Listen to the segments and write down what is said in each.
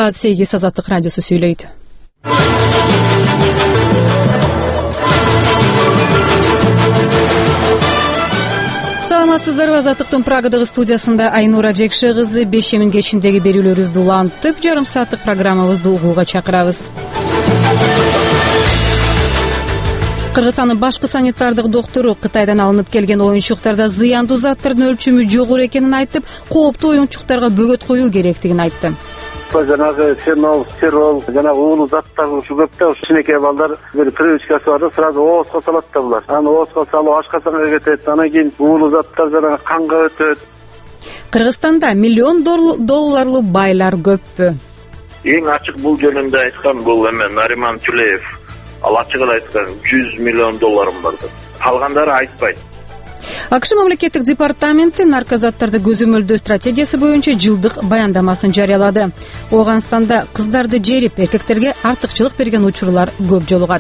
Саат 8 Азаттык радиосу сүйлөйт. Саламатсыздарбы, Азаттыктын Прагадагы студиясында Айнура Жекше кызы 5:00 кечиндеги берүүлөрүбүздү улантып, жарым сааттык программабызды угууга чакырабыз. Кыргызстандын башкы санитардык доктору Кытайдан алынып келген оюнчуктарда зыяндуу заттардын өлчөмү жогору экенин айтып, кооптуу оюнчуктарга бөгөт коюу керектигин айтты. Жанагы фенол, стирол, жанагы уулуу заттар ушу көп да, кичинекей балдар бир привычкасы бар да, сразу оозго салат да булар. Аны оозго салып ашкасаңга кетет, анан кийин уулуу заттар жанагы канга өтөт. Кыргызстанда миллион долларлуу байлар көппү? Эң ачык бул жөнүндө айткан бул эме Нариман Тюлеев. Ал ачык эле айткан, $100 миллион бар деп. Калгандары айтпайт. АКШ мамлекеттик департаменти наркозаттарды көзөмөлдөө стратегиясы боюнча жылдык баяндамасын жарыялады. Ооганстанда кыздарды жерип, эркектерге артыкчылык берген учурлар көп жолугат.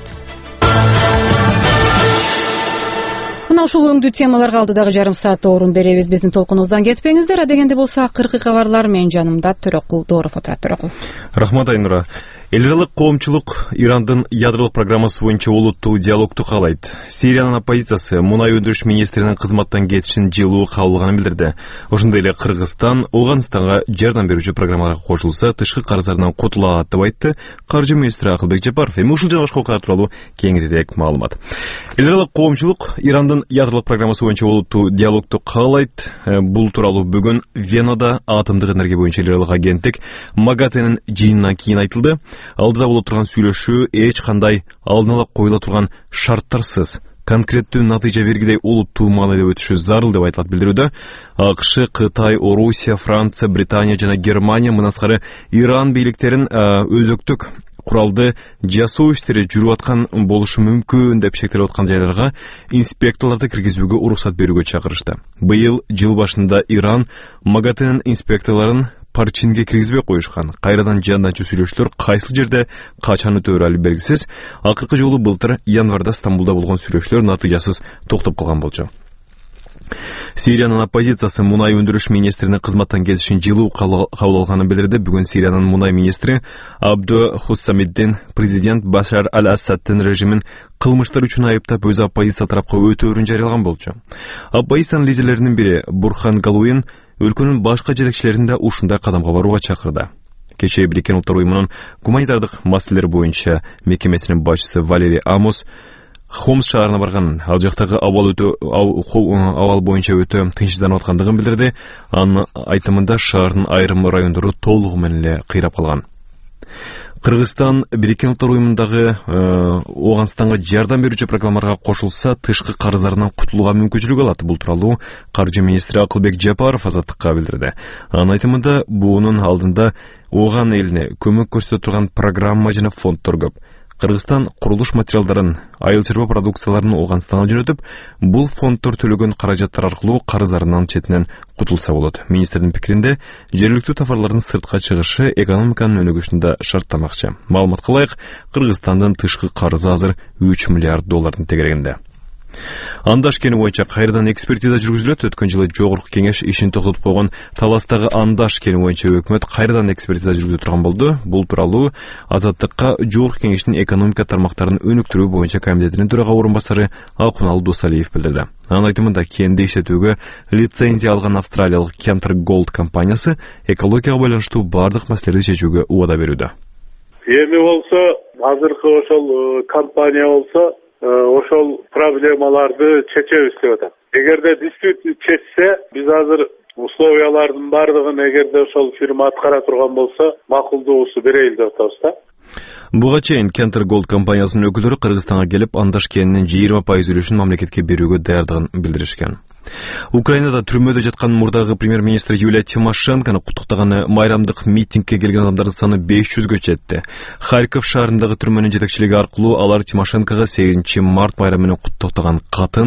Мына ушул өңдүү темаларга алдыдагы жарым саатта орун беребиз. Биздин толкунубуздан кетпеңиздер. Адегенде болсо акыркы кабарлар менен жанымда Төрөкул Дооров отурат. Төрөкул. Рахмат, Айнура. Эл аралык коомчулук Ирандын ядролук программасы боюнча олуттуу диалогду каалайт. Сириянын оппозициясы мунай өндүрүш министринин кызматтан кетишин жылуу кабыл алганын билдирди. Ошондой эле Кыргызстан Ооганстанга жардам берүүчү программаларга кошулса, тышкы карыздарынан кутула алат деп айтты Каржы министри Акылбек Жапаров. Эми ушул жана башка окуялар тууралуу кеңирээк маалымат. Эл аралык коомчулук Ирандын ядролук программасы боюнча олуттуу диалогду каалайт. Бул тууралуу бүгүн Венада атомдук энергия боюнча эл аралык агенттик МАГАТЭнин жыйынынан кийин айтылды. Алдыда болуп турган сүйлөшүү эч кандай алдын ала коюла турган шарттарсыз конкреттүү натыйжа бергидей олуттуу маанайда өтүшү зарыл деп айтылат билдирүүдө. АКШ, Кытай, Орусия, Франция, Британия жана Германия мындан Иран бийликтерин өзөктүк куралды жасоо иштери жүрүп аткан болушу мүмкүн деп шектелип аткан жайларга инспекторлорду киргизүүгө уруксат берүүгө чакырышты. Быйыл жыл башында Иран МАГАТЭнин инспекторлорун парчинге киргизбей коюшкан. Кайрадан жандачу сүйлөшүүлөр кайсыл жерде качан өтөөрү али белгисиз. Акыркы жолу былтыр январда Стамбулда болгон сүйлөшүүлөр натыйжасыз токтоп калган болчу. Сириянын оппозициясы мунай өндүрүш министринин кызматтан кетишин жылуу кабыл алганын билдирди. Бүгүн Сириянын мунай министри Абду Хуссамиддин президент Башар аль-Асаддын режимин кылмыштар үчүн айыптап өз оппозиция тарапка өтөөрүн жарыялаган болчу. Оппозициянын лидерлеринин бири Бурхан Галуин өлкөнүн башка жетекчилерин да ушундай кадамга барууга чакырды. Кечээ Бириккен Улуттар уюмунун гуманитардык маселелер боюнча мекемесинин башчысы Валерий Амос Хомс шаарына барган. Ал жактагы абал боюнча өтө тынчсызданып аткандыгын билдирди. Анын айтымында шаардын айрым райондору толугу менен эле кыйрап калган. Кыргызстан Бириккен Улуттар уюмундагы Ооганстанга жардам берүүчү программаларга кошулса, тышкы карыздарынан кутулууга мүмкүнчүлүк алат. Бул тууралуу Каржы министри Акылбек Жапаров Азаттыкка билдирди. Анын айтымында буунун алдында Ооган элине көмөк көрсөтө турган программа жана фонддор көп. Кыргызстан курулуш материалдарын, айыл чарба продукцияларын Ооганстанга жөнөтүп, бул фонддор төлөгөн каражаттар аркылуу карыздарынан четинен кутулса болот. Министрдин пикиринде, жергиликтүү товарлардын сыртка чыгышы экономиканын өнүгүшүндө шарттамакчы. Маалыматка ылайык, Кыргызстандын тышкы карызы азыр $3 миллиард тегерегинде. Андаш кени боюнча кайрадан экспертиза жүргүзүлөт. Өткөн жылы жогорку кеңеш ишин токтотуп койгон Таластагы Андаш кени боюнча өкмөт кайрадан экспертиза жүргүзө турган болду. Бул тууралуу Азаттыкка жогорку кеңештин экономика тармактарын өнүктүрүү боюнча комитетинин төрага орун басары Акунал Досалиев билдирди. Анын айтымында кенди иштетүүгө лицензия алган австралиялык Cantor Gold компаниясы экологияга байланыштуу бардык маселелерди чечүүгө убада берүүдө. Эми болсо азыркы ошол компания болсо ошол проблемаларды чечебиз деп атат. Эгерде диспут чечсе, биз азыр условиялардын бардыгын эгерде ошол фирма аткара турган болсо, макулдугусу берейли деп атабыз да. Буга чейин Cantor Gold компаниясынын өкүлдөрү Кыргызстанга келип, Андаш кенинин 20% үлүшүн мамлекетке берүүгө даярдыгын билдиришкен. Украинада түрмөдө жаткан мурдагы премьер-министр Юлия Тимошенкону куттуктаган майрамдык митингге келген адамдардын саны 500гө жетти. Харьков шаарындагы түрмөнүн жетекчилиги аркылуу алар Тимошенкого 8 март майрамы менен куттуктаган катын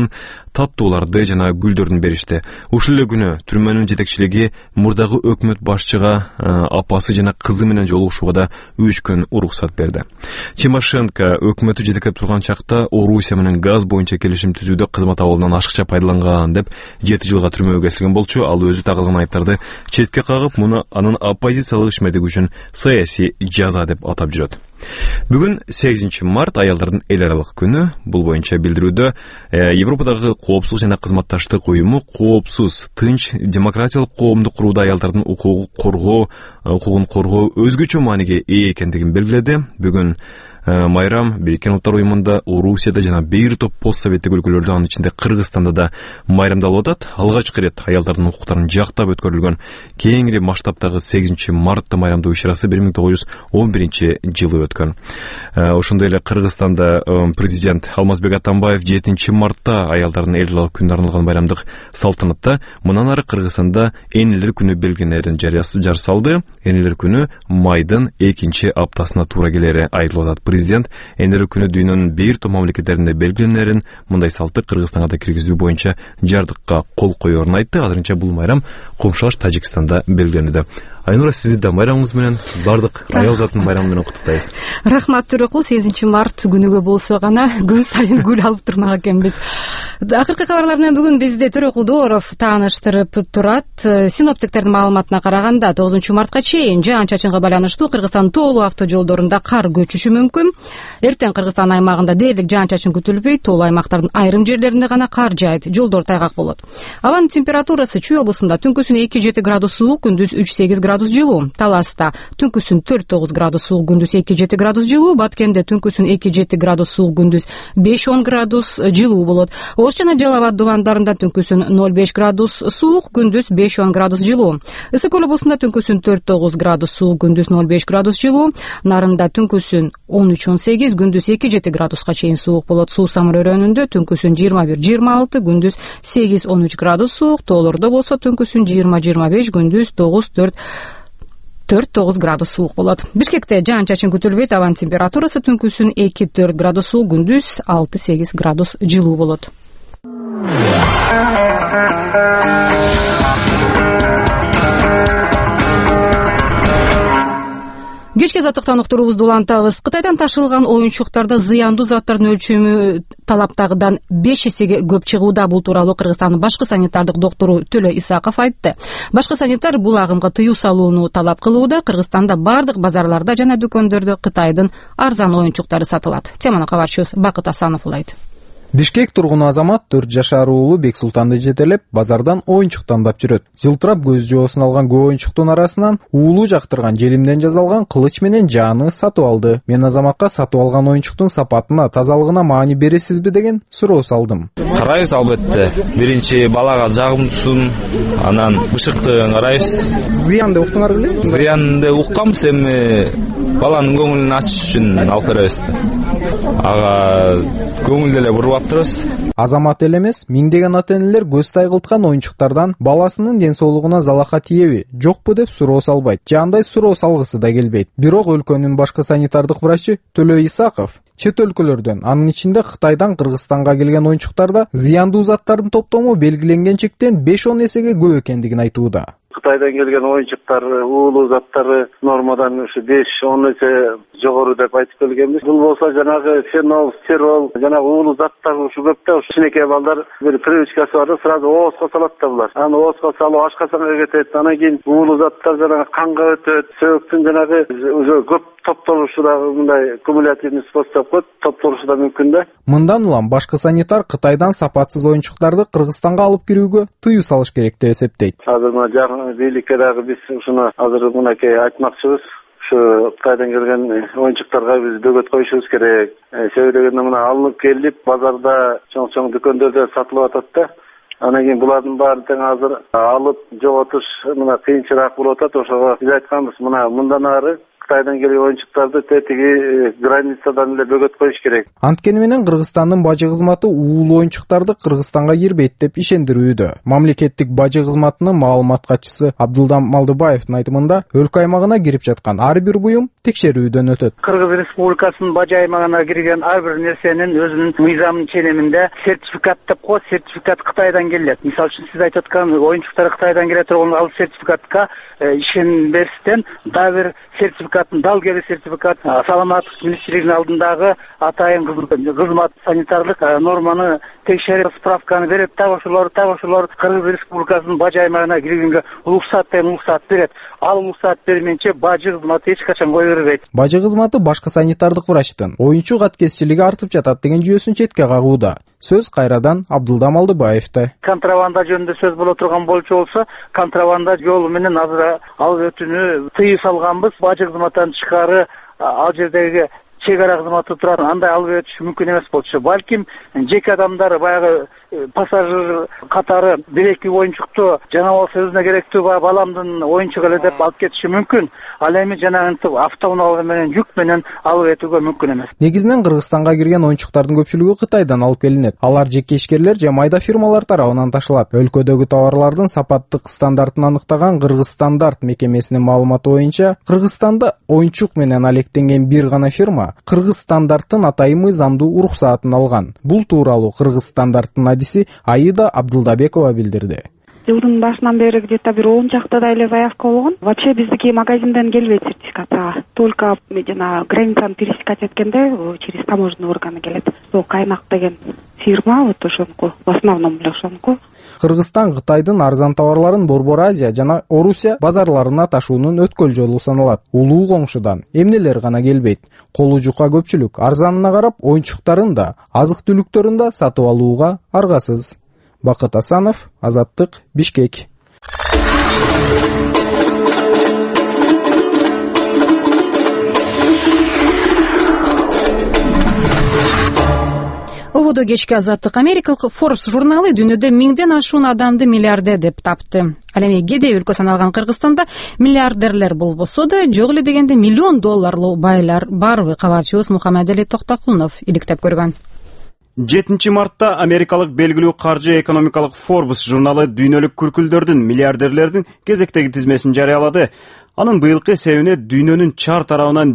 таттууларды жана гүлдөрдүн беришти. Ушул эле күнү түрмөнүн жетекчилиги мурдагы өкмөт башчыга апасы жана кызы менен жолугушууга да 3 күн уруксат берди. Тимошенко өкмөтү жетектеп турган чакта Орусия менен газ боюнча келишим түзүүдө кызмат абалынан ашыкча пайдаланган деп 7 жылга түрмөгө кесилген болчу. Ал өзү тагылган айыптарды четке кагып, муну анын оппозициялык ишмердиги үчүн саясий жаза деп атап жүрөт. Бүгүн 8 март аялдардын эл аралык күнү. Бул боюнча билдирүүдө Европадагы коопсуздук жана кызматташтык уюму коопсуз, тынч, демократиялык коомду куруудо аялдардын укугун коргоо өзгөчө мааниге ээ экендигин белгиледи. Бүгүн майрам Бириккен Улуттар уюмунда, Орусияда жана бир топ постсоветтик өлкөлөрдө, анын ичинде Кыргызстанда да майрамдалып атат. Алгачкы ирет аялдардын укуктарын жактап өткөрүлгөн кеңири масштабтагы 8 мартта майрамдоо ишарасы 1911 жылы өткөн. Ошондой эле Кыргызстанда президент Алмазбек Атамбаев 7 мартта аялдардын эл аралык күнүнө арналган майрамдык салтанатта мындан ары Кыргызстанда энелер күнү белгиленерин жар салды. Энелер күнү майдын 2 аптасына туура келери айтылып атат. Президент энелер күнү дүйнөнүн бир топ мамлекеттеринде белгиленерин мындай салтты Кыргызстанга да киргизүү боюнча жардыкка кол коерун айтты. Азырынча бул майрам комшулаш Тажикстанда белгиленди. Айнура, сизди да майрамыңыз менен, бардык аял затын майрамы менен куттуктайбыз. Рахмат Төрөкул. 8 март күнүгө болсо гана күн сайын гүл алып турмак экенбиз. Акыркы кабарлар менен бүгүн бизди Төрөкул Дооров тааныштырып турат. Синоптиктердин маалыматына караганда 9 мартка чейин жаан-чачынга байланыштуу Кыргызстандын тоолуу автожолдорунда кар көчүшү мүмкүн. Эртең Кыргызстан аймагында дээрлик жаан-чачын күтүлбөйт. Тоолуу аймактардын айрым жерлеринде гана кар жаайт. Жолдор тайгак болот. Абанын температурасы Чүй облусунда түнкүсүн 2-7 градус суук, күндүз 3-8 градус жылуу. Таласта түнкүсүн 4-9 градус суук, күндүз 2-7 градус жылуу. Баткенде түнкүсүн 2-7 градус суук, күндүз 5-10 градус жылуу болот. Ош жана Жалал Абад дубандарында түнкүсүн 0-5 градус суук, күндүз 5-10 градус жылуу. Ысык Көл облусунда түнкүсүн 4-9 градус суук, күндүз 0-5 градус жылуу. Нарында түнкүсүн 13-18, күндүз 2-7 градуска чейин суук болот. Суусамыр өрөөнүндө түнкүсүн 21-26, күндүз 8-13 градус суук. Тоолордо болсо түнкүсүн 20-25, күндүз 4-9 градус суук болот. Бишкекте жаан-чачын күтүлбөйт. Абанын температурасы түнкүсүн 2-4 градус суук, күндүз 6-8 градус жылуу болот. Кечке заттыктан уктуруубузду улантабыз. Кытайдан ташылган оюнчуктарда зыяндуу заттардын өлчөмү талаптагыдан 5 эсеге көп чыгууда. Бул тууралуу Кыргызстандын башкы санитардык доктору Төлө Исаков айтты. Башкы санитар бул агымга тыюу салууну талап кылууда. Кыргызстанда бардык базарларда жана дүкөндөрдө Кытайдын арзан оюнчуктары сатылат. Теманы кабарчыбыз Бакыт Асанов улайт. Бишкек тургуну азамат 4 жашар уулу Бексултанды жетелеп, базардан оюнчук тандап жүрөт. Жылтырап көз жоосун алган көп оюнчуктун арасынан уулу жактырган желимден жасалган кылыч менен жааны сатып алды. Мен азаматка сатып алган оюнчуктун сапатына, тазалыгына маани бересизби деген суроо салдым. Карайбыз албетте. Биринчи балага жагымдуусун, анан бышыктыгын карайбыз. Зыян деп уктуңар беле? Зыян деп укканбыз, эми баланын көңүлүн ачыш үчүн алып беребиз. Ага көңүлдү эле буруп аптырабыз. Азамат эле эмес, миңдеген ата-энелер көз тайгылткан оюнчуктардан баласынын ден соолугуна залака тиеби, жокпу деп суроо салбайт. Жандай суроо салгысы да келбейт. Бирок өлкөнүн башкы санитардык врачы Төлө Исаков чет өлкөлөрдөн, анын ичинде Кытайдан Кыргызстанга келген оюнчуктарда зыяндуу заттардын топтому белгиленген чектен 5-10 эсеге көп экендигин айтууда. Кытайдан келген оюнчуктар, уулуу заттары нормадан ушу 5-10 эсе жогору деп айтып келгенбиз. Бул болсо жанагы фенол, стирол, жанагы уулуу заттар ушу көп да, кичинекей балдар бир привычкасы бар, сразу оозго салат да булар. Аны оозго салып ашкасаңга кетет, анан кийин уулуу заттар жанагы канга өтөт, сөөгүттүн жанагы уже көп топтолушу да мындай кумулятивный способ коет, топтолушу да мүмкүн да. Мындан улам башкы санитар Кытайдан сапатсыз оюнчуктарды Кыргызстанга алып кирүүгө тыюу салыш керек деп эсептейт. Азыр мына жакын бийликке дагы биз ушуну азыр мынакей айтмакчыбыз. Ушу Кытайдан келген оюнчуктарга биз бөгөт коюшубуз керек. Себеби дегенде мына алынып келип базарда чоң дүкөндөрдө сатылып атат да. Анан кийин булардын баарын тең азыр алып жоготуш мына кыйынчыраак болуп атат. Ошого биз айтканбыз, мындан ары Кытайдан келген оюнчуктарды тетиги границадан эле бөгөт коюш керек. Анткени менен Кыргызстандын бажы кызматы уулуу оюнчуктарды Кыргызстанга кирбейт деп ишендирүүдө. Мамлекеттик бажы кызматынын маалымат катчысы Абдулдам Малдыбаевдин айтымында, өлкө аймагына кирип жаткан ар бир буюм текшерүүдөн өтөт. Кыргыз Республикасынын бажы аймагына кирген ар бир нерсенин өзүнүн мыйзамын ченеминде сертификат деп коет. Сертификат Кытайдан келет. Мисалы үчүн сиз айтып аткан оюнчуктар Кытайдан келе турган ал сертификатка ишенбестен дагы бир сертификатын, далгери сертификат саламаттык министрлигинин алдындагы атайын кызмат санитарлык норманы текшерип справканы берет. Так ошолор Кыргыз Республикасынын бажы аймагына киргенге уруксат берет. Ал уруксат берменче бажы кызматы эч качан кое бербейт. Бажы кызматы башкы санитардык врачтын оюнчу каткезчилиги артып жатат деген жүйөсүн четке кагууда. Сөз кайрадан Абдулда Малдыбаевда. Контрабанда жөнүндө сөз боло турган болчу болсо, контрабанда жолу менен азыр алып өтүүнү тыйып салганбыз. Бажы кызматтан тышкары ал жердеги чек ара кызматы турат, андай алып өтүш мүмкүн эмес болчу. Балким жеке адамдар баягы пассажир катары бир-эки оюнчукту жана болсо өзүнө керектүү баламдын оюнчук эле деп алып кетиши мүмкүн. Ал эми жанагынтип автоунаалар менен жүк менен алып өтүүгө мүмкүн эмес. Негизинен Кыргызстанга кирген оюнчуктардын көпчүлүгү Кытайдан алып келинет. Алар жеке ишкерлер же майда фирмалар тарабынан ташылат. Өлкөдөгү товарлардын сапаттык стандартын аныктаган Кыргызстандарт мекемесинин маалыматы боюнча, Кыргызстанда оюнчук менен алектенген бир гана фирма Кыргызстандарттын атайын мыйзамдуу уруксаатын алган. Бул тууралуу Кыргызстандарттын адиси Аида Абдулдабекова билдирди. Жылдын башынан бери где-то бир 10 чакта эле заявка болгон. Вообще биздики магазинден келбейт сертификат. Только жана границаны пересекать эткенде через таможенный органы келет. Сол Кайнак деген фирма, вот ошонуку, в основном эле ошонуку. Кыргызстан Кытайдын арзан товарларын Борбор Азия жана Орусия базарларына ташуунун өткөл жолу саналат. Улуу коңшудан эмнелер гана келбейт. Колу жука көпчүлүк арзанына карап оюнчуктарын да, азык-түлүктөрүн да сатып алууга аргасыз. Бакыт Асанов, Азаттык, Бишкек. Ободо кечки Азаттык Америкалык Forbes журналы дүйнөдө 1000ден ашуун адамды миллиардер деп тапты. Ал эми кедей өлкө саналган Кыргызстанда миллиардерлер болбосо да, жок эле дегенде $1 миллион байлар барбы? Кабарчыбыз Мухаммедали Токтокулов иликтеп көргөн. 7 мартта америкалык белгилүү каржы экономикалык Forbes журналы дүйнөлүк күркүлдөрдүн, миллиардерлердин кезектеги тизмесин жарыялады. Анын быйылкы эсебине дүйнөнүн чар тарабынан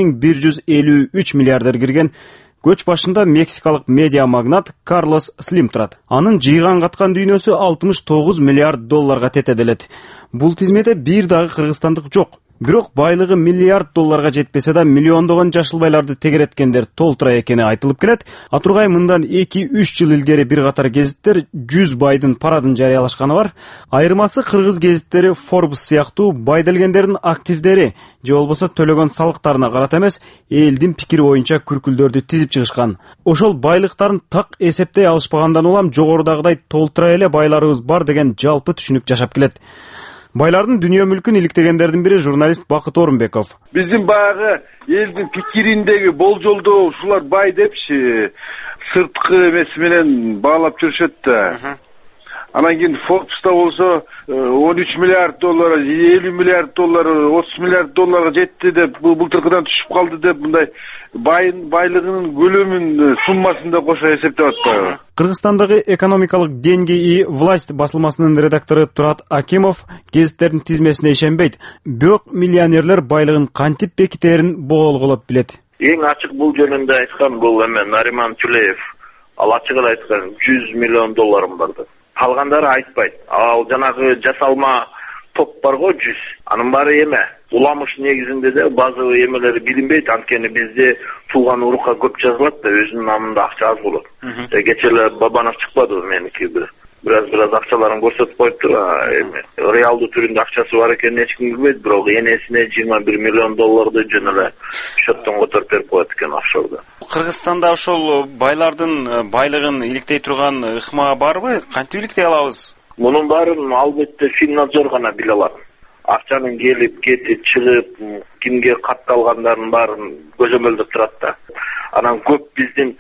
1153 миллиардер кирген. Көч башында мексикалык медиа магнат Карлос Слим турат. Анын жыйган каткан дүйнөсү $69 миллиард тетеделет. Бул тизмеде бир дагы кыргызстандык жок. Бирок байлыгы $1 миллиард жетпесе да миллиондогон жашыл байларды тегереткендер толтура экени айтылып келет. Атургай мындан 2-3 жыл илгери бир катар гезиттер 100 байдын парадын жарыялашканы бар. Айырмасы кыргыз гезиттери Forbes сыяктуу байделгендердин активдери же болбосо төлөгөн салыктарына карата эмес, элдин пикири боюнча күркүлдөрдү тизип чыгышкан. Ошол байлыктарын так эсептей алышпагандан улам жогорудагыдай толтура эле байларыбыз бар деген жалпы түшүнүк жашап келет. Байлардын дүйнө мүлкүн иликтегендердин бири журналист Бакыт Орунбеков. Биздин баягы элдин пикириндеги болжолдоо ушулар бай депчи, сырткы эмеси менен баалап жүрүшөт да. Анан кийин Forbes'та болсо $13 миллиард, $50 миллиард, $30 миллиард жетти деп, былтыркыдан түшүп калды деп, мындай байлыгынын көлөмүн суммасын да кошо эсептеп атпайбы. Кыргызстандагы экономикалык деньги и власть басылмасынын редактору Турат Акимов гезиттердин тизмесине ишенбейт. Бирок миллионерлер байлыгын кантип бекитерин боголголоп билет. Эң ачык бул жөнүндө айткан бул эме Нариман Тюлеев. Ал ачык эле айткан $100 миллион барды. Калгандары айтпайт. Ал жанагы жасалма топ барго 100. Анын баары эме. Уламыш негизинде де базовый эмелери билинбейт. Анткени бизде туулган урукка көп жазылат да, өзүнүн намында акча аз болот. Кечээ эле Бабанов чыкпадыбы меники бираз акчаларын көрсөтүп коюптур. Эми реалдуу түрүндө акчасы бар экенин эч ким билбейт, бирок энесине $21 миллион жөн эле счеттон которуп берип коет экен офшордо. Кыргызстанда ошол байлардын байлыгын иликтей турган ыкма барбы? Кантип иликтей алабыз? Мунун баарын албетте Финнадзор гана биле алат. Акчанын келип, кетип, чыгып, кимге катталгандарын баарын көзөмөлдөп турат да. Анан көп биздин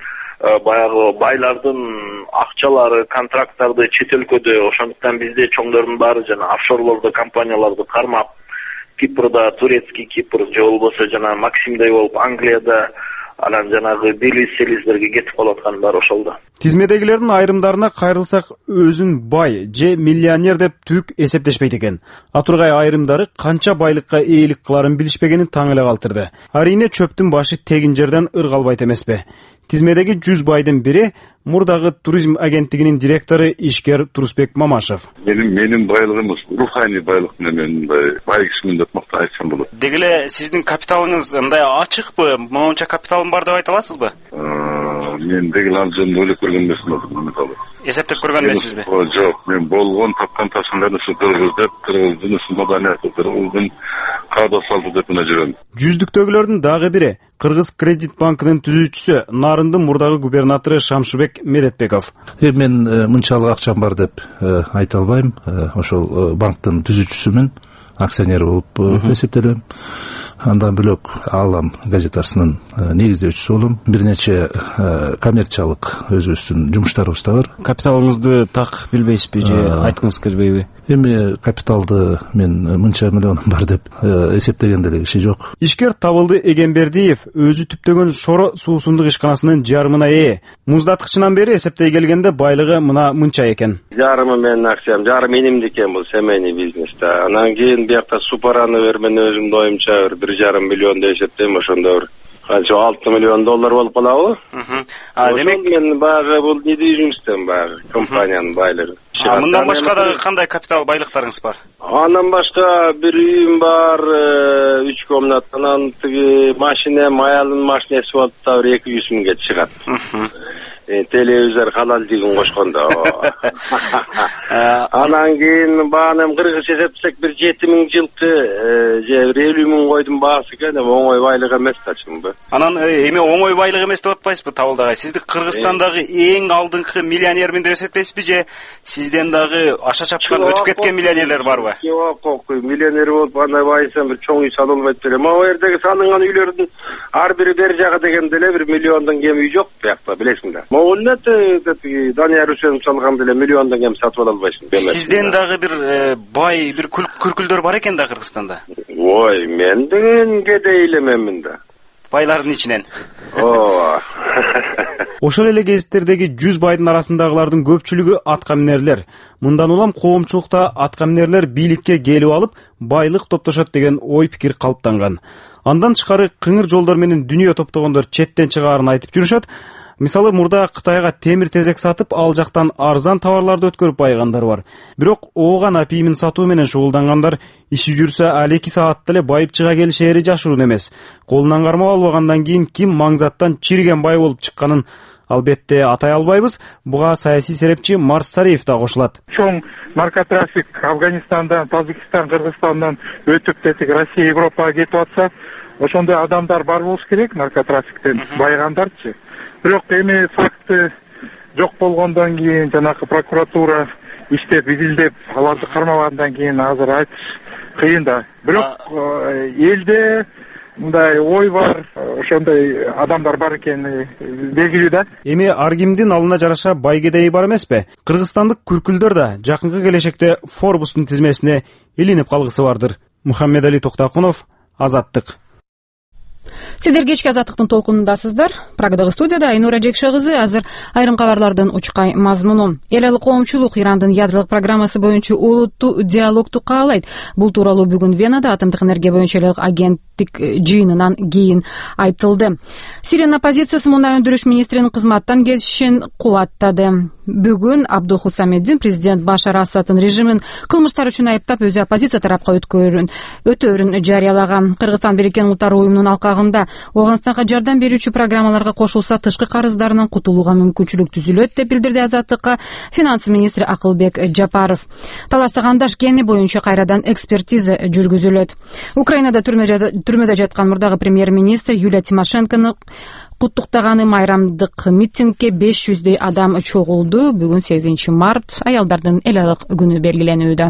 баягы байлардын акчалары, контракттарды чет өлкөдө, ошондуктан бизде чоңдордун баары жана офшорлордо компанияларды кармап, Кипрда, турецкий Кипр же болбосо жана Максимдей болуп Англияда Анан жанагы белиз-селиздерге кетип калаткан бар ошолда. Тизмедегилердин айрымдарына кайрылсак, өзүн бай же миллионер деп түк эсептешпейт экен. Атургай айрымдары канча байлыкка ээлик кыларын билишпегенин таң эле калтырды. Арине чөптүн башы тегин жерден ыргалбайт эмеспи. Тизмедеги 100 байдын бири мурдагы туризм агенттигинин директору Ишкер Турусбек Мамашев. Менин байлыгым руханий байлык менен бай кишимин деп макта айтсам болот. Деги эле сиздин капиталыңыз мындай ачыкпы? Монча капиталым бар деп айта аласызбы? Мен деги ал жөнүндө ойлоп көргөн эмесмин. Эсептеп көргөн эмессизби? Жок, мен болгон тапкан ташындарды кыргыздын маданияты, кыргыздын каада салты деп мына жүрөм. Жүздүктөгүлөрдүн дагы бири Кыргыз Кредит банкынын түзүүчүсү Нарындын мурдагы губернатору Шамшыбек Медетбеков. Мен мынчалык акчам бар деп айта албайм. Ошол банктын түзүүчүсүмүн, акционер болуп эсептелем. Андан бөлөк Алам газетасынын негиздөөчүсү болом. Бир нече коммерциялык өзүбүздүн жумуштарыбыз да бар. Капиталыңызды так билбейсизби же айткыңыз келбейби? Эми капиталды мен мынча миллионум бар деп эсептеген деле киши жок. Ишкер Табылды Эгембердиев өзү түптөгөн Шоро суусундук ишканасынын жарымына ээ. Муздаткычынан бери эсептей келгенде байлыгы мына мынча экен. Жарымы менин акчам, жарым менимди экен, бул семейный бизнес да. Анан кийин биякта супараны бермен өзүмдүн оюмча 1,5 миллион деп эсептейм, ошондо канча $6 миллион болуп калабы? Демек мен баягы бул не дейжүмүштөн баягы компаниянын байлыгы. Мындан башка дагы кандай капитал байлыктарыңыз бар? Андан башка бир үйүм бар, 3 комнат, анан тиги машинем, аялдын машинеси болуп да 200 миңге чыгат. Телевизор халал деген кошкондо. Анан кийин баанам кыргызча эсептесек бир 7000 жылкы же 50 миң койдун баасы экен, оңой байлык эмес да чынбы. Анан эми оңой байлык эмес деп атпайсызбы Табылдагай? Сизди Кыргызстандагы эң алдыңкы миллионермин деп эсептейсизби же сизден дагы аша чапкан өтүп кеткен миллионерлер барбы? Жок, миллионер болуп андай байсам бир чоң үй сала албайт белем. Могу жердеги салынган үйлөрдүн ар бири бер жагы дегенде эле 1 миллиондон кем үй жок биякта, билесиң да. Данияр Үсенов салган деле миллиондон кем сатып ала албайсың. Сизден дагы бир бай, бир күркүлдөр бар экен да Кыргызстанда. Ой, мен деген кедей элеменмин да. Байлардын ичинен. Ошол эле кезиттердеги 100 байдын арасындагылардын көпчүлүгү аткаминерлер. Мындан улам коомчулукта аткаминерлер бийликке келип алып, байлык топтошот деген ой пикир калыптанган. Андан тышкары кыңыр жолдор менен дүнүйө топтогондор четтен чыгаарын айтып жүрүшөт. Мисалы мурда Кытайга темир тезек сатып, ал жактан арзан товарларды өткөрүп байыгандар бар. Бирок ооган апийимин сатуу менен шугулдангандар иши жүрсө ал 2 саатта эле байып чыга келишери жашыруун эмес. Колунан кармап албагандан кийин ким маңзаттан чириген бай болуп чыкканын албетте атай албайбыз. Буга саясий серепчи Марс Сариев да кошулат. Чоң наркотрафик Афганистандан, Тажикстан, Кыргызстандан өтүп кетип Россия, Европага кетип атса, ошондой адамдар бар болуш керек наркотрафиктен байыгандарчы. Бирок эми факты жок болгондон кийин жанагы прокуратура иштеп изилдеп аларды кармагандан кийин азыр айтыш кыйын да. Бирок элде мындай ой бар, ошондой адамдар бар экени белгилүү да. Эми ар кимдин алына жараша байгедеи бар эмеспи? Кыргызстандык күркүлдөр да жакынкы келечекте Forbes'тун тизмесине илинип калгысы бардыр. Мухаммедали Токтакунов, Азаттык. Сиздер кечки Азаттыктын толкунундасыздар. Прагадагы студияда Айнура Жекше кызы. Азыр айрым кабарлардын учкай мазмуну. Эл алык коомчулук Ирандын ядролук программасы боюнча улуттуу диалогду каалайт. Бул тууралуу бүгүн Венада атомдук энергия боюнча эл алык агенттик жыйынынан кийин айтылды. Сириянын оппозициясы мунай өндүрүш министринин кызматтан кетишин кубаттады. Бүгүн Абдухусамеддин президент Башар Асаддын режимин кылмыштар үчүн айыптап, өзү оппозиция тарапка өтөөрүн жарыялаган. Кыргызстан Бириккен Улуттар уюмунун алкагында Оганстанга жардам берүүчү программаларга кошулса, тышкы карыздарынан кутулууга мүмкүнчүлүк түзүлөт деп билдирди Азаттыкка финанс министри Акылбек Жапаров. Таластагандаш кени боюнча кайрадан экспертиза жүргүзүлөт. Украинада түрмөдө жаткан мурдагы премьер-министр Юлия Тимошенкону куттуктаганы майрамдык митингге 500дөй адам чогулду. Бүгүн 8 март аялдардын эл алык күнү белгиленүүдө.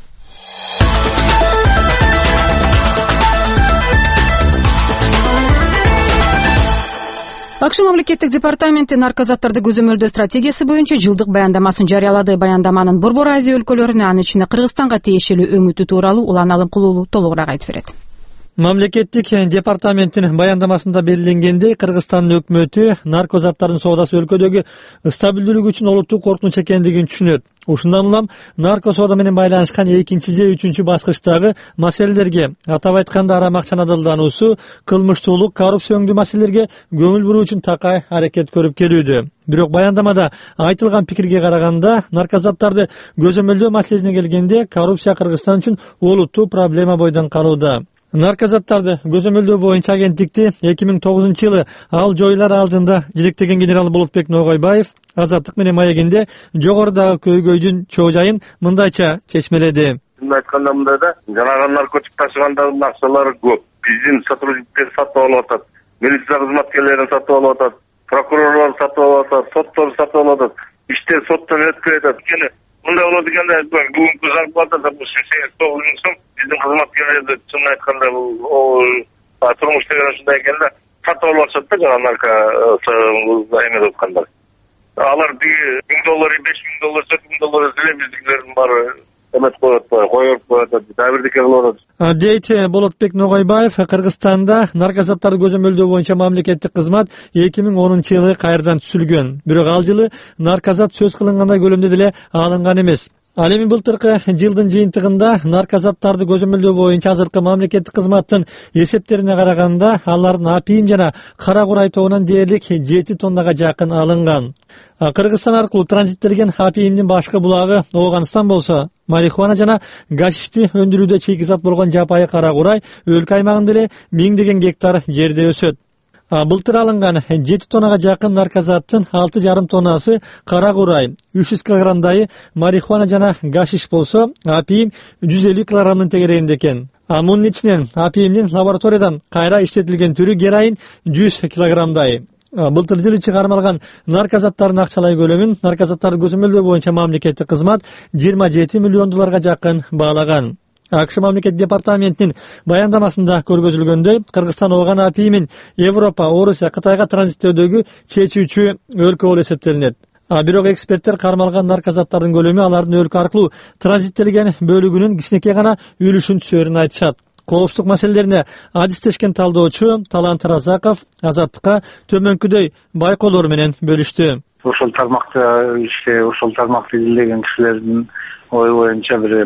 АКШ мамлекеттик департаменти наркозаттарды көзөмөлдөө стратегиясы боюнча жылдык баяндамасын жарыялады. Баяндаманын Борбор Азия өлкөлөрүнө, анын ичинде Кыргызстанга тиешелүү өңүтү тууралуу Улан Алымкулуулу толугураак айтып берет. Мамлекеттик департаменттин баяндамасында белгиленгендей, Кыргызстандын өкмөтү нарко заттардын соодасы өлкөдөгү стабилдүүлүк үчүн олуттуу коркунуч экендигин түшүнөт. Ушундан улам нарко соода менен байланышкан 2 же 3 баскычтагы маселелерге, атап айтканда арам акчанын адалдануусу, кылмыштуулук, коррупциялык маселелерге көңүл буруу үчүн такай аракет көрүп келүүдө. Бирок баяндамада айтылган пикирге караганда, наркозаттарды көзөмөлдөө маселесине келгенде, коррупция Кыргызстан үчүн олуттуу проблема бойдон калууда. Наркозаттарды көзөмөлдөө боюнча агенттикти 2009-жылы ал жойлар алдында жетектеген генерал Болотбек Ногойбаев Азаттык менен маегинде жогорудагы көйгөйдүн чоо жайын мындайча чечмеледи. Айтканда мындай да, жанагы наркотик ташыгандардын акчалары көп. Биздин сотрудниктер сатып алып атат, милиция кызматкерлерин сатып алып атат, прокурорлор сатып алып атат, соттор сатып алып атат, иштер соттон өтпөй атат. Мындай болот экенде, бүгүнкү зарплата, допустим, 89 миң сом, биздин кызматкерлерди чынын айтканда бул турмуш деген ушундай экенде, сатып алып атышат да жана нарко эме аткандар. Алар $1000, $5000, $4000 деле биздикилердин баары эмет коюп атат, дагы бирдеке кылып атат. Дейт Болотбек Ногойбаев, Кыргызстанда наркозаттарды көзөмөлдөө боюнча мамлекеттик кызмат 2010-жылы кайрадан түзүлгөн. Бирок ал жылы наркозат сөз кылынгандай көлөмдө деле алынган эмес. Ал эми былтыркы жылдын жыйынтыгында наркозаттарды көзөмөлдөө боюнча азыркы мамлекеттик кызматтын эсептерине караганда, алардын апийим жана кара курай тобунан дээрлик 7 тоннага жакын алынган. Кыргызстан аркылуу транзиттелген апийимдин башкы булагы Ооганстан болсо, марихуана жана гашишти өндүрүүдө чийки зат болгон жапайы кара курай өлкө аймагында эле 1000 гектар жерде өсөт. Былтыр алынган 7 тоннага жакын наркозаттын 6,5 тоннасы кара курай, 300 килограмдай марихуана жана гашиш болсо, апийим 150 килограмдын тегерегинде экен. Мунун ичинен апийимдин лабораториядан кайра иштетилген түрү героин 100 килограмдай. Былтыр жылы чыгармалган наркозаттардын акчалай көлөмүн наркозаттарды көзөмөлдөө боюнча мамлекеттик кызмат $27 миллион жакын баалаган. АКШ мамлекет департаментинин баяндамасында көргөзүлгөндөй, Кыргызстан ооган апийимин Европа, Орусия, Кытайга транзиттөөдөгү чечүүчү өлкө болуп эсептелинет. Бирок эксперттер кармалган наркозаттардын көлөмү алардын өлкө аркылуу транзиттелген бөлүгүнүн кичинекей гана үлүшүн түшөрүн айтышат. Коопсуздук маселелерине адистешкен талдоочу Талант Разаков Азаттыкка төмөнкүдөй байкоолор менен бөлүштү. Ошол тармакты изилдеген кишилердин ою боюнча бир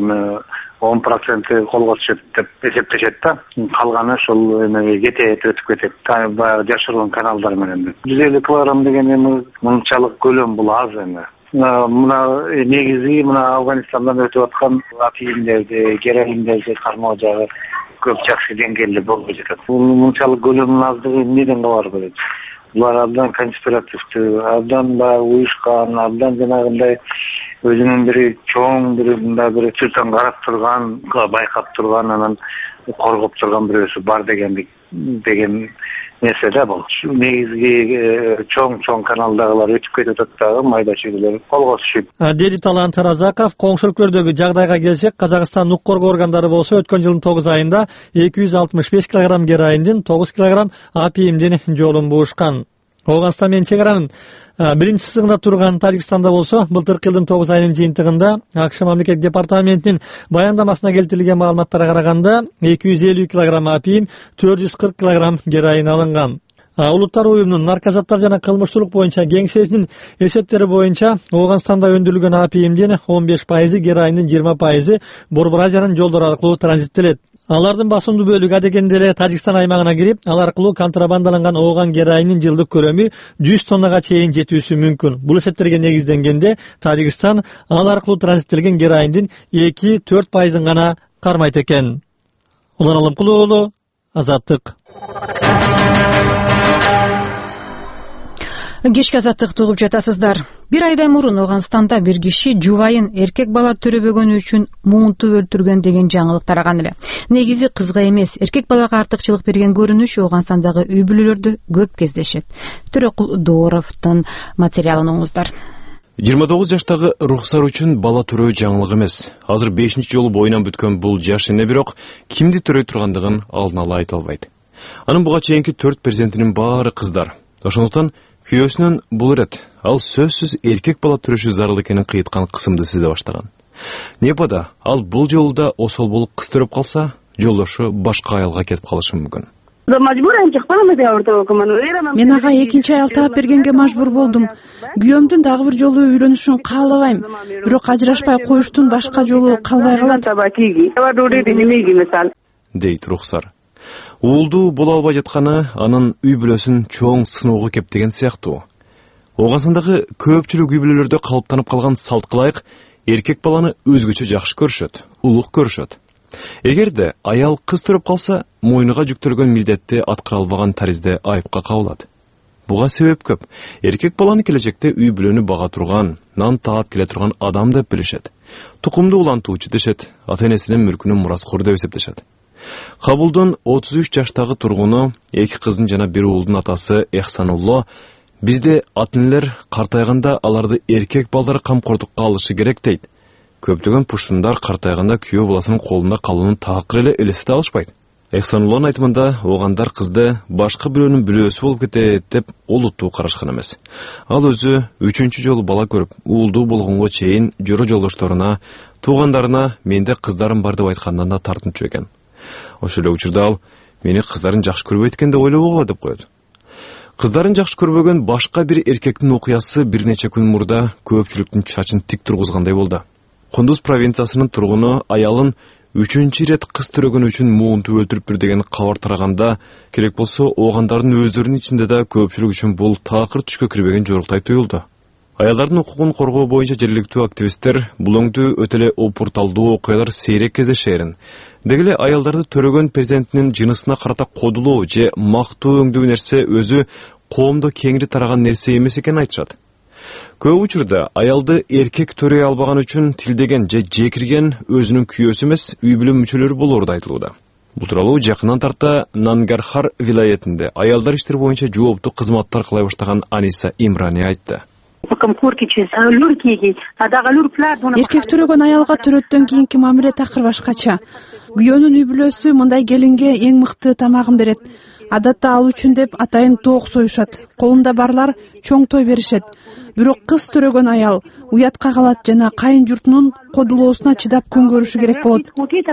10% колго түшөт деп эсептешет да. Калганы ошол эмеге кетет, өтүп кетет. Баягы жашыруун каналдар менен. 150 килограмм деген эми мынчалык көлөм бул аз эми. Мына негизи Афганистандан өтүп аткан апийимдерди, героиндерди кармоо жагы көп жакшы деңгээлде болуп жатат. Мынчалык көлөмүнүн аздыгы эмнеден кабар берет? Булар абдан конспиративдүү, абдан уюшкан, абдан жанагындай өзүнүн бир чоң бир чыртан карап турган, байкап турган, анан коргоп турган бирөөсү бар деген нерсе да бул. Негизги чоң каналдагылар өтүп кетип атат дагы, майда чегелер колго түшүп. Деди Талант Разаков. Коңшу өлкөлөрдөгү жагдайга келсек, Казакстан укук коргоо органдары болсо өткөн жылдын 9 айында 265 килограмм героиндин, 9 килограмм апийимдин жолун буушкан. Ооганстан менен чек аранын биринчи сыгында турган Тажикстанда болсо, былтыркы жылдын 9 айынын жыйынтыгында АКШ мамлекет департаментинин баяндамасына келтирилген маалыматтарга караганда 250 килограмм апийим, 440 килограмм героин алынган. Улуттар уюмунун наркозаттар жана кылмыштуулук боюнча кеңсесинин эсептери боюнча Ооганстанда өндүрүлгөн апийимдин 15%, героиндин 20% Борбор Азиянын жолдору аркылуу транзиттелет. Алардын басымдуу бөлүгү адегенде эле Тажикстан аймагына кирип, ал аркылуу контрабандаланган ооган героиндин жылдык көлөмү 100 тоннага чейин жетүүсү мүмкүн. Бул эсептерге негизденгенде Тажикстан ал аркылуу транзиттелген героиндин 2-4% гана кармайт экен. Улан Алымкулуу уулу, Азаттык. Кечки Азаттыкты угуп жатасыздар. Бир айдан мурун Ооганстанда бир киши жубайын эркек бала төрөбөгөнү үчүн муунтуп өлтүргөн деген жаңылык тараган эле. Негизи кызга эмес, эркек балага артыкчылык берген көрүнүш Ооганстандагы үй бүлөлөрдө көп кездешет. Төрөкул Дооровдун материалын оңуздар. 29 жаштагы Рухсар үчүн бала төрөө жаңылык эмес. Азыр 5-чи жолу боюнан бүткөн бул жаш эне бирок кимди төрөй тургандыгын алдын ала айта албайт. Анын буга чейинки 4 перзентинин баары кыздар. Ошондуктан күйөөсүнөн бул ирет, ал сөзсүз эркек бала төрөшү зарыл экенин кыйыткан кысымды сезе баштаган. Непада ал бул жолу да осол болуп кыз төрөп калса, жолдошу башка аялга кетип калышы мүмкүн. Мен ага экинчи аял таап бергенге мажбур болдум. Күйөөмдүн дагы бир жолу үйлөнүшүн каалабайм. Бирок ажырашпай коюштун башка жолу калбай калат. Дейт Рухсар. Уулду боло албай жатканы анын үй бүлөсүн чоң сыноого кептеген сыяктуу. Оңасындагы көпчүлүк үй бүлөлөрдө калыптанып калган салтка ылайык эркек баланы өзгөчө жакшы көрүшөт, улук көрүшөт. Эгерде аял кыз төрөп калса, мойнуга жүктөлгөн милдетти аткара албаган таризде айыпка кабылат. Буга себеп көп. Эркек баланы келечекте үй бүлөнү бага турган, нан таап келе турган адам деп билишет. Тукумду улантуучу дешет, ата-энесинин мүлкүнүн мураскору деп эсептешет. Кабулдун 33 жаштагы тургуну, 2 кыздын жана 1 уулдун атасы Эхсанулло, бизде ата-энелер картайганда аларды эркек балдары камкордукка алышы керек дейт. Көптөгөн пуштундар картайганда күйөө баласынын колунда калуунун такыр эле элестете алышпайт. Эхсануллонун айтымында, огандар кызды башка бирөөнүн бүлөөсү болуп кетет деп олуттуу карашкан эмес. Ал өзү 3-чү жолу бала көрүп, уулдуу болгонго чейин жора жолдошторуна, туугандарына менде кыздарым бар деп айткандан да тартынчу экен. Ошол эле учурда ал мени кыздарын жакшы көрбөйт экен деп ойлобогула деп коет. Кыздарын жакшы көрбөгөн башка бир эркектин окуясы бир нече күн мурда көпчүлүктүн чачын тик тургузгандай болду. Кундуз провинциясынын тургуну аялын 3-чү рет кыз төрөгөн үчүн муунтуп өлтүрүптүр деген кабар тараганда, керек болсо оогандардын өздөрүнүн ичинде да көпчүлүк үчүн бул такыр түшкө кирбеген жоруктай туюлду. Аялдардын укугун коргоо боюнча жергиликтүү активисттер бул өңдүү өтө эле опурталдуу окуялар сейрек кездешерин, деги эле аялдарды төрөгөн перзентинин жынысына карата кодулоо же мактоо өңдүү нерсе өзү коомдо кеңири тараган нерсе эмес экенин айтышат. Көп учурда аялды эркек төрөй албаган үчүн тилдеген же жекирген өзүнүн күйөөсү эмес, үй бүлө мүчөлөрү болору да айтылууда. Бул тууралуу жакындан тарта Нангархар вилаятында аялдар иштери боюнча жооптуу кызматтар кылай баштаган Аниса Имрани айтты. Эркек төрөгөн аялга төрөттөн кийинки мамиле такыр башкача. Күйөөнүн үй бүлөсү мындай келинге эң мыкты тамагын берет. Адатта ал үчүн деп атайын тоок союшат. Колунда барлар чоң той беришет. Бирок кыз төрөгөн аял уятка калат жана кайын журтунун кодулоосуна чыдап күн көрүшү керек болот.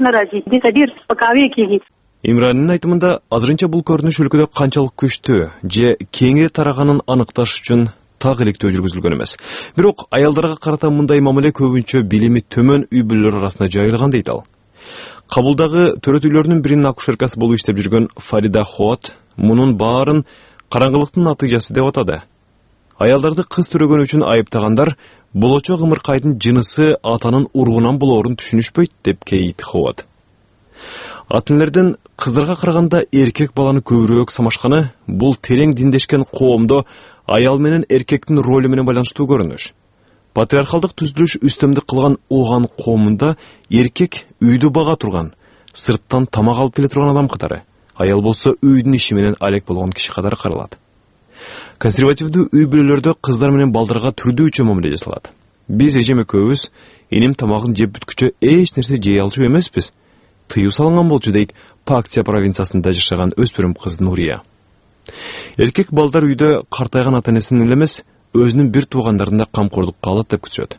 Имранинин айтымында азырынча бул көрүнүш өлкөдө канчалык күчтүү же кеңири тараганын аныкташ үчүн так иликтөө жүргүзүлгөн эмес. Бирок аялдарга карата мындай мамиле көбүнчө билими төмөн үй бүлөлөр арасында жайылган дейт ал. Кабулдагы төрөтүүлөрдүн биринин акушеркасы болуп иштеп жүргөн Фарида Хот мунун баарын караңгылыктын натыйжасы деп атады. Аялдарды кыз төрөгөн үчүн айыптагандар болочок ымыркайдын жынысы атанын ургунан болоорун түшүнүшпөйт деп кейит Хот. Ата-энелердин кыздарга караганда эркек баланы көбүрөөк самашканы бул терең диндешкен коомдо аял менен эркектин ролу менен байланыштуу көрүнүш. Патриархалдык түзүлүш үстөмдүк кылган ооган коомунда эркек үйдү бага турган, сырттан тамак алып келе турган адам катары, аял болсо үйдүн иши менен алек болгон киши катары каралат. Консервативдүү үй бүлөлөрдө кыздар менен балдарга түрдүүчө мамиле жасалат. Биз эжем экөөбүз энем тамагын жеп бүткүчө эч нерсе жей алчу эмеспиз. Тыюу салынган болчу дейт Пактия провинциясында жашаган өспүрүм кыз Нурия. Эркек балдар үйдө картайган ата-энесинин эле эмес, өзүнүн бир туугандарында камкордукка алат деп күтүшөт.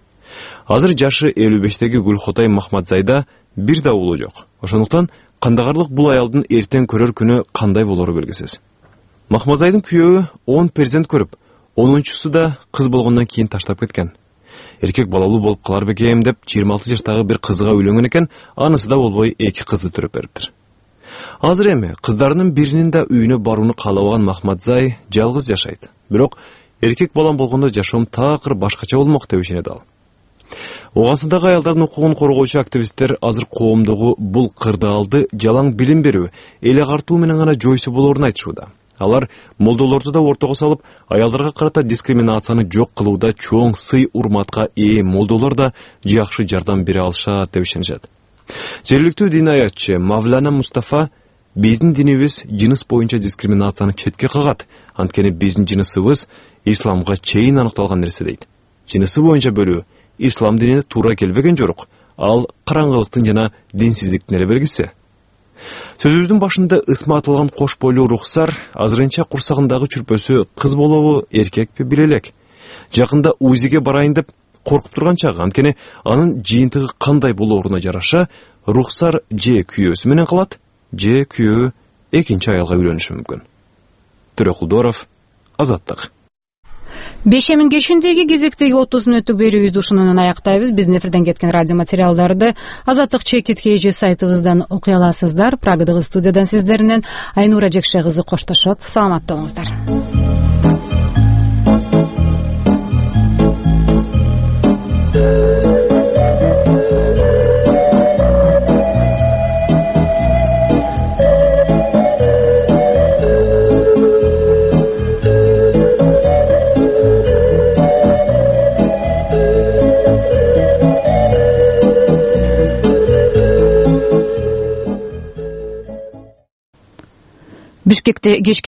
Азыр жашы 55-теги Гүлхотай Махмадзайда бир да уулу жок. Ошондуктан кандагарлык бул аялдын эртең көрөр күнү кандай болору белгисиз. Махмадзайдын күйөөү 10 перзент көрүп, 10-чусу да кыз болгондон кийин таштап кеткен. Эркек балалуу болуп калар бекем деп 26 жаштагы бир кызга үйлөнгөн экен, анысы да болбой 2 кызды төрөп бериптир. Азыр эми кыздарынын биринин да үйүнө барууну каалабаган Махмадзай жалгыз жашайт. Бирок эркек балам болгондо жашоом такыр башкача болмок деп ишенет ал. Оогасындагы аялдардын укугун коргоочу активисттер азыр коомдогу бул кырдаалды жалаң билим берүү, эл агартуу менен гана жойсо болоорун айтышууда. Алар молдолорду да ортого салып, аялдарга карата дискриминацияны жок кылууда чоң сый урматка ээ молдолор да жакшы жардам бере алышат деп ишенишет. Жергиликтүү дин аятчы Мавлана Мустафа биздин динибиз жыныс боюнча дискриминацияны четке кагат, анткени биздин жынысыбыз исламга чейин аныкталган нерсе дейт. Жынысы боюнча бөлүү ислам динине туура келбеген жорук, ал караңгылыктын жана динсиздиктин эле белгиси. Сөзүбүздүн башында ысма атылган кош бойлуу Рухсар азырынча курсагындагы чүрпөсү кыз болобу, эркекпи биле элек. Жакында УЗИге барайын деп коркуп турган чагы. Анткени анын жыйынтыгы кандай болооруна жараша рухсар же күйөөсү менен калат, же күйөө экинчи аялга үйлөнүшү мүмкүн. Төрөкулдоров, Азаттык. Бешемин кечиндеги кезектеги 30 мүнөттүк берүүбүздү ушуну менен аяктайбыз. Биздин эфирден кеткен радио материалдарды Азаттык чекит KG сайтыбыздан окуй аласыздар. Прагадагы студиядан сиздер менен Айнура Жекше кызы коштошот. Саламатта болуңуздар. Бишкекте кечки